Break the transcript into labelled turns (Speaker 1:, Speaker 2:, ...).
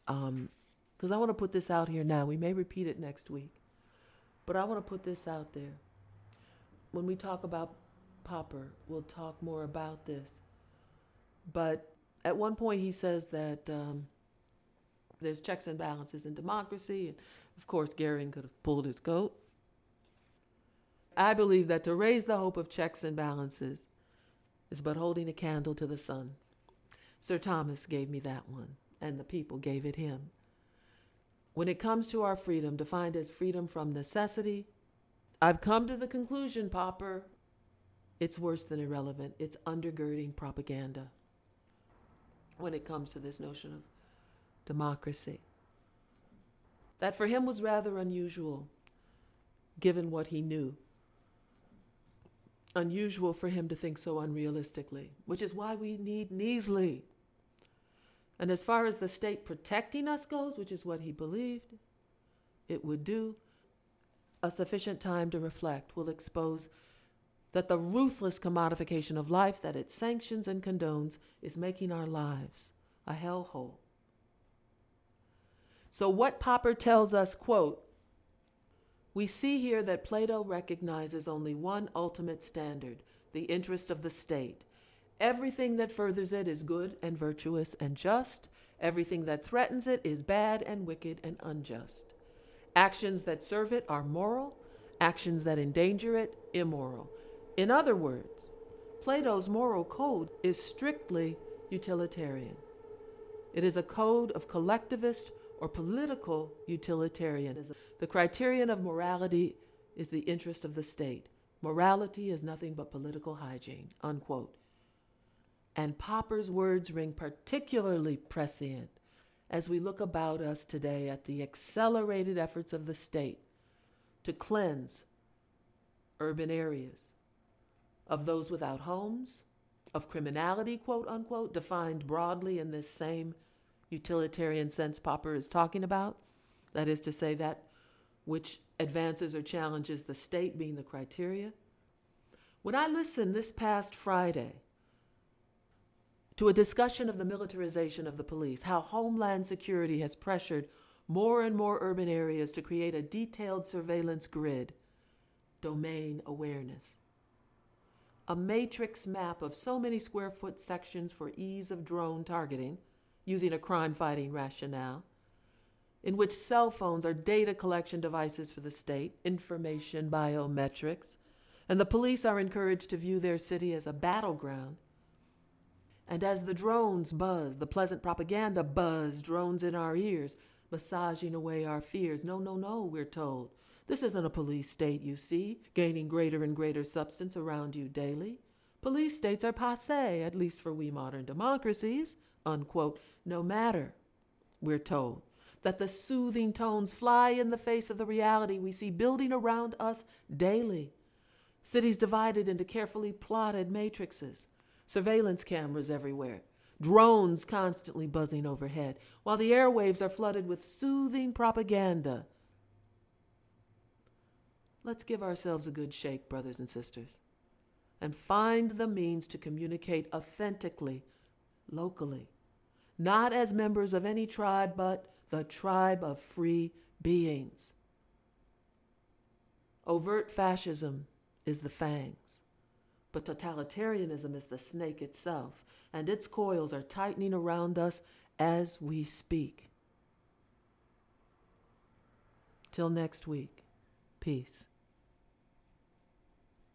Speaker 1: Because I want to put this out here now. We may repeat it next week, but I want to put this out there. When we talk about Popper, we'll talk more about this. But at one point, he says that there's checks and balances in democracy. And of course, Garin could have pulled his coat. I believe that to raise the hope of checks and balances is but holding a candle to the sun. Sir Thomas gave me that one, and the people gave it him. When it comes to our freedom, defined as freedom from necessity, I've come to the conclusion, Popper, it's worse than irrelevant. It's undergirding propaganda when it comes to this notion of democracy. That for him was rather unusual, given what he knew. Unusual for him to think so unrealistically, which is why we need Neasley. And as far as the state protecting us goes, which is what he believed it would do, a sufficient time to reflect will expose that the ruthless commodification of life that it sanctions and condones is making our lives a hellhole. So what Popper tells us, quote, we see here that Plato recognizes only one ultimate standard, the interest of the state. Everything that furthers it is good and virtuous and just. Everything that threatens it is bad and wicked and unjust. Actions that serve it are moral. Actions that endanger it, immoral. In other words, Plato's moral code is strictly utilitarian. It is a code of collectivist or political utilitarianism. The criterion of morality is the interest of the state. Morality is nothing but political hygiene, unquote. And Popper's words ring particularly prescient as we look about us today at the accelerated efforts of the state to cleanse urban areas of those without homes, of criminality, quote unquote, defined broadly in this same utilitarian sense Popper is talking about. That is to say, that which advances or challenges the state being the criteria. When I listened this past Friday to a discussion of the militarization of the police, how Homeland Security has pressured more and more urban areas to create a detailed surveillance grid, domain awareness, a matrix map of so many square foot sections for ease of drone targeting, using a crime-fighting rationale, in which cell phones are data collection devices for the state, information biometrics, and the police are encouraged to view their city as a battleground. And as the drones buzz, the pleasant propaganda buzz drones in our ears, massaging away our fears. No, no, no, we're told. This isn't a police state, you see, gaining greater and greater substance around you daily. Police states are passé, at least for we modern democracies, unquote. No matter, we're told, that the soothing tones fly in the face of the reality we see building around us daily. Cities divided into carefully plotted matrices, surveillance cameras everywhere, drones constantly buzzing overhead, while the airwaves are flooded with soothing propaganda. Let's give ourselves a good shake, brothers and sisters, and find the means to communicate authentically, locally, not as members of any tribe, but the tribe of free beings. Overt fascism is the fangs, but totalitarianism is the snake itself, and its coils are tightening around us as we speak. Till next week, peace.